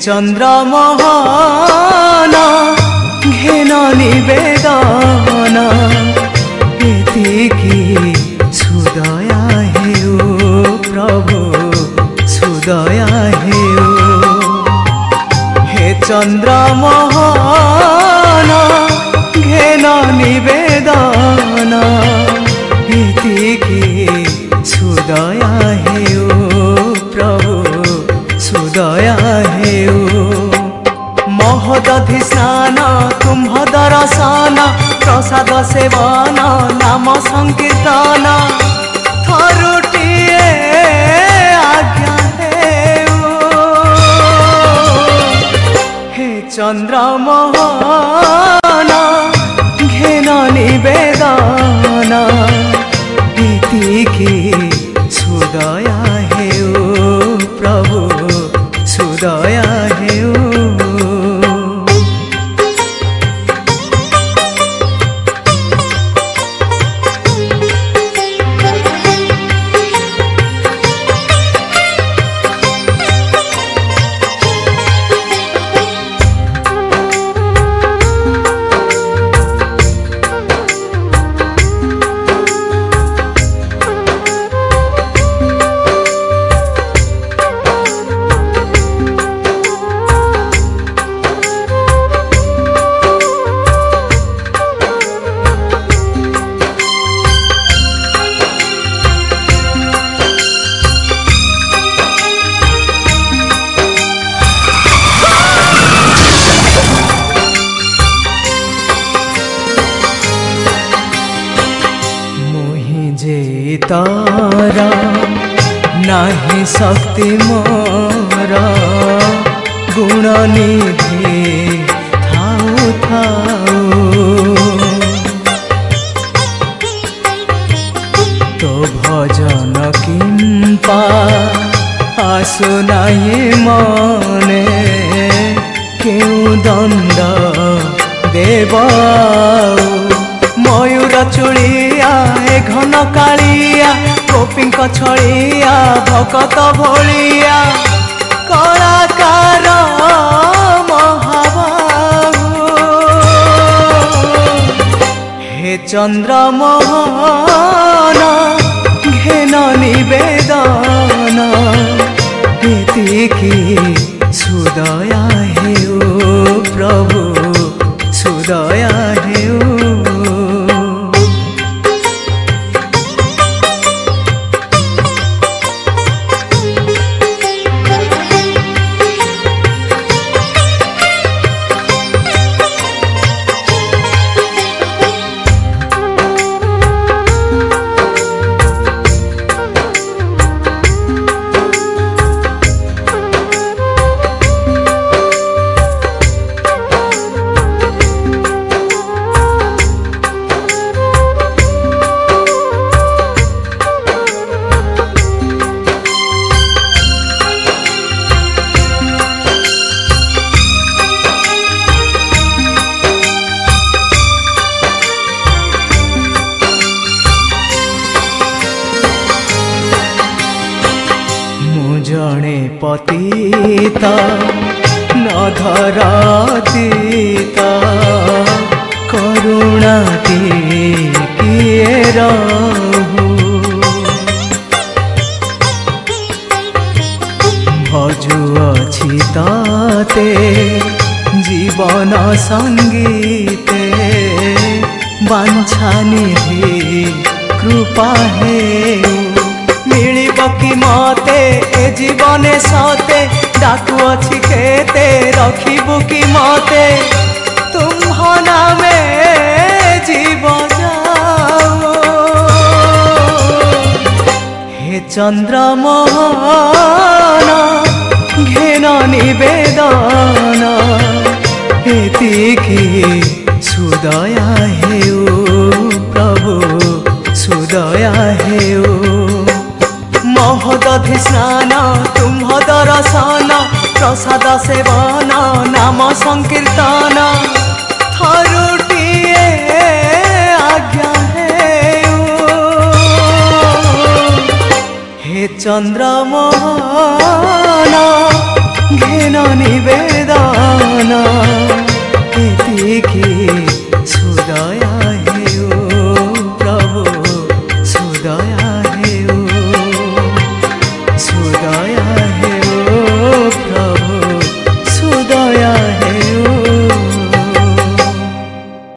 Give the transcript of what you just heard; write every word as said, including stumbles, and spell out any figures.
चंद्रमोहन घेन निवेदन एतिकी सुदया हेउ प्रभु सुदया हेउ हे चंद्रमोहन घेन निवेदन एतिकी सुदया हेउ प्रभु सुदया हेउ महोदधि स्नान तुम्ह दर्शन प्रसाद सेवन नाम संकीर्तन थरुटिए आज्ञा हेउ हे चंद्रमोहन घेन निवेदन एतिकी सुदया हेउ प्रभु सुदया हेउ तारा नाही शक्ति मोर गुण निधि थाउ थाउ तो भजन किंपा आसु नाही मने केउ दंड देवाऊ मयूर चुड़िया ए घन कालिया गोपी छड़िया भकत भोलिया कलाकार महाबाहु हे चंद्रमोहन घेन निवेदन एतिकी सुदया हेउ प्रभु सुदया हेउ जड़े पतिता नधरातीता करुणा किए रहु भजुअछि ताते जीवन संगीते बांछा निधि कृपा हेउ मिलिब कि मते ए जीवने सते डाकु अछि केते रखिबु कि मते तुम्ह नामे जीव जाओ हे चंद्रमोहन घेन निवेदन एतिकी सुदया हेउ प्रभु सुदया हेउ महोदधि स्नान तुम्ह दर्शन प्रसाद सेवन नाम संकीर्तन थरुटिए आज्ञा हेउ हे चंद्रमोहन घेन निवेदन